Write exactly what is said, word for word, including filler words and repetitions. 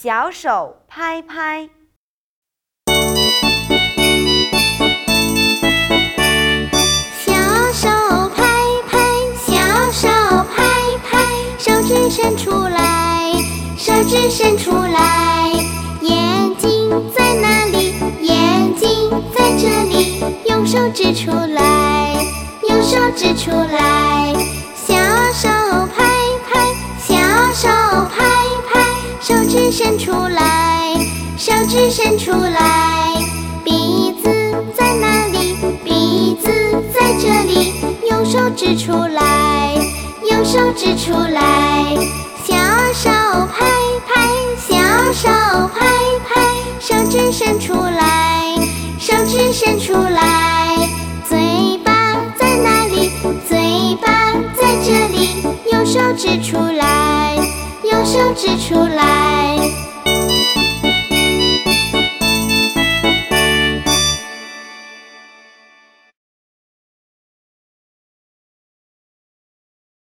小手拍拍。 小手拍拍，小手拍拍，手指伸出来，手指伸出来。眼睛在哪里？眼睛在这里，用手指出来，用手指出来。小手拍拍，小手拍拍，手指伸出来，手指伸出来。鼻子在哪里？鼻子在这里，用手指出来，用手指出来。小手拍拍，小手拍拍，手指伸出来，手指伸出来。嘴巴在哪里？嘴巴在这里，用手指出来，用手指出来。